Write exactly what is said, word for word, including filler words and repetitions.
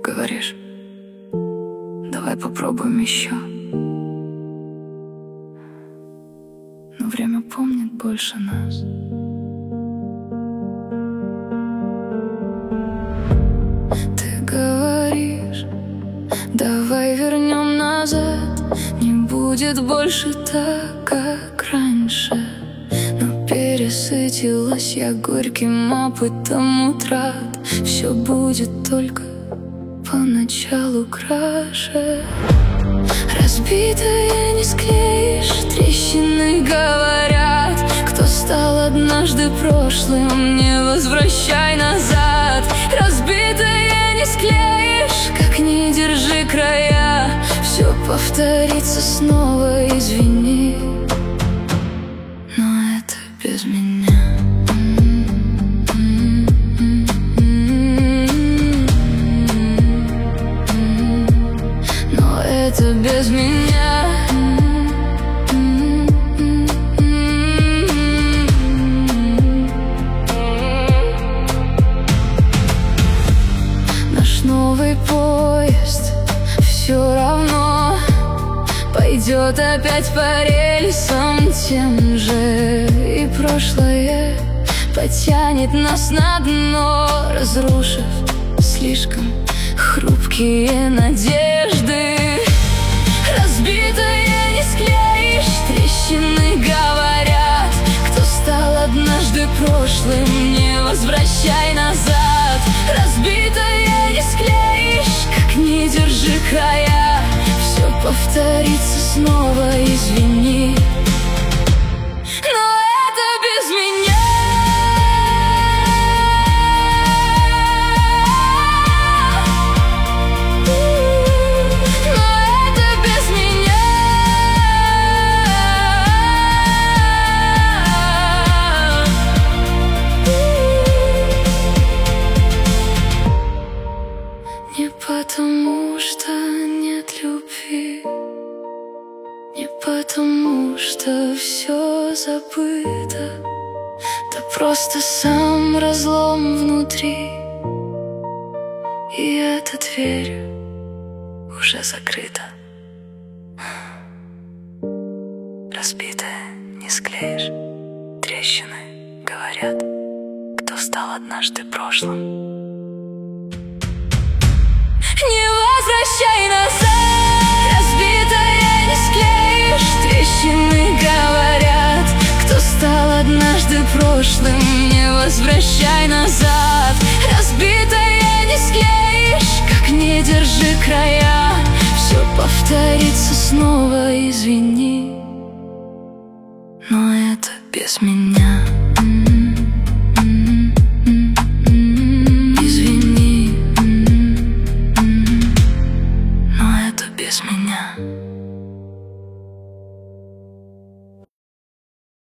говоришь, давай попробуем еще. Но время помнит больше нас. Ты говоришь, давай вернем назад. Не будет больше так, как раньше. Но пересытилась я горьким опытом утрат. Все будет только поначалу краше. Разбитое не склеишь, трещины говорят. Кто стал однажды прошлым, не возвращай назад. Разбитое не склеишь, как не держи края. Все повторится снова, извини, но это без меня. Но это без меня. Наш новый поезд все равно пойдет опять по рельсам тем же, и прошлое потянет нас на дно, разрушив слишком хрупкие надежды. Разбитое не склеишь, трещины говорят. Кто стал однажды прошлым, не возвращай назад. Разбитое не склеишь, как не держи края. Все повторится снова, извини, но это без меня. Не потому что нет любви, не потому что все забыто, да просто сам разлом внутри, и эта дверь уже закрыта. Разбитое не склеишь, трещины говорят. Кто стал однажды прошлым, не возвращай назад. Разбитое не склеишь, трещины говорят. Кто стал однажды прошлым, не возвращай назад. Разбитое не склеишь, как не держи края. Все повторится снова, извини, но это без меня. Извини, но это без меня.